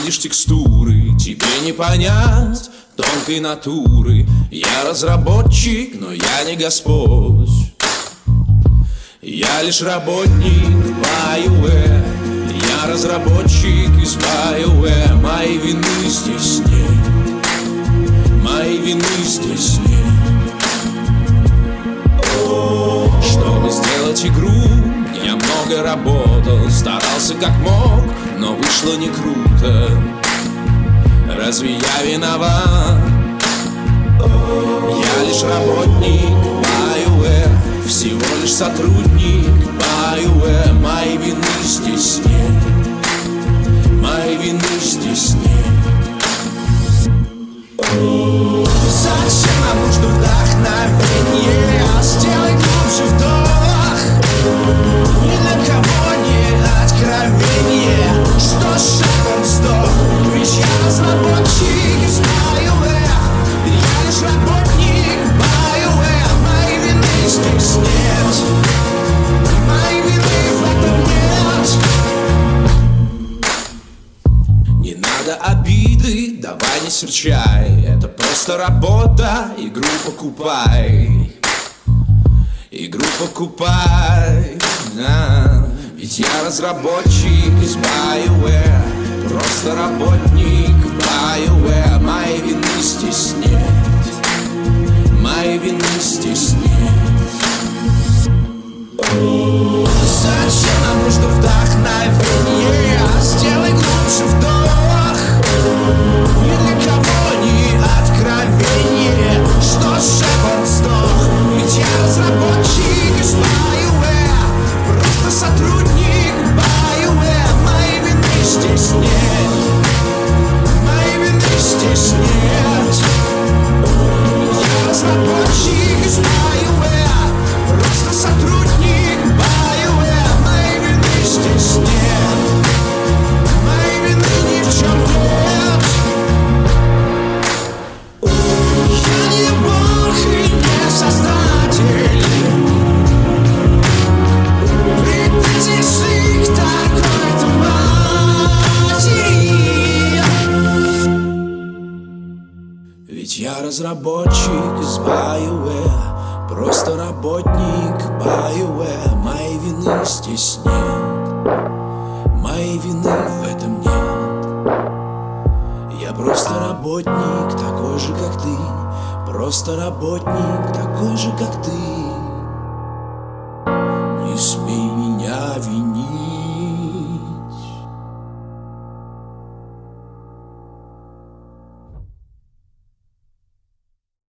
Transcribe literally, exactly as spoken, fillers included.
видишь текстуры, тебе не понять тонкой натуры. Я разработчик, но я не Господь. Я лишь работник BioWare. Я разработчик из BioWare. Моей вины здесь нет, моей вины здесь нет. Чтобы сделать игру, я много работал, старался как мог, но вышло не круто. Разве я виноват? Я лишь работник BioWare, всего лишь сотрудник BioWare. Моей вины здесь нет, моей вины здесь нет. Зачем нам нужно вдохновение? Сделай глубже вдох. Ни для кого не откровение, что шаг он сдох. Ведь я разработчик из BioWare. Я лишь работник BioWare. Моей вины здесь нет, моей вины в этом нет. Не надо обиды, давай не серчай. Это просто работа, игру покупай. Игру покупай, да. Ведь я разработчик из BioWare, просто работник BioWare. Моей вины здесь нет, моей вины здесь нет. Зачем нам нужно вдохновение? Сделай глубже вдох. Ни для кого не откровение, что шеф он сдох. Ведь я разработчик из BioWare, просто сотрудник BioWare. Моей вины здесь нет, моей вины здесь нет. Я разработчик из BioWare, просто сотрудник BioWare. Моей вины здесь нет, моей вины ни в чем нет. Я не бог и не создатель. Язык такой-то матери. Ведь я разработчик из BioWare, просто работник BioWare. Моей вины здесь нет, моей вины в этом нет. Я просто работник, такой же как ты, просто работник, такой же как ты.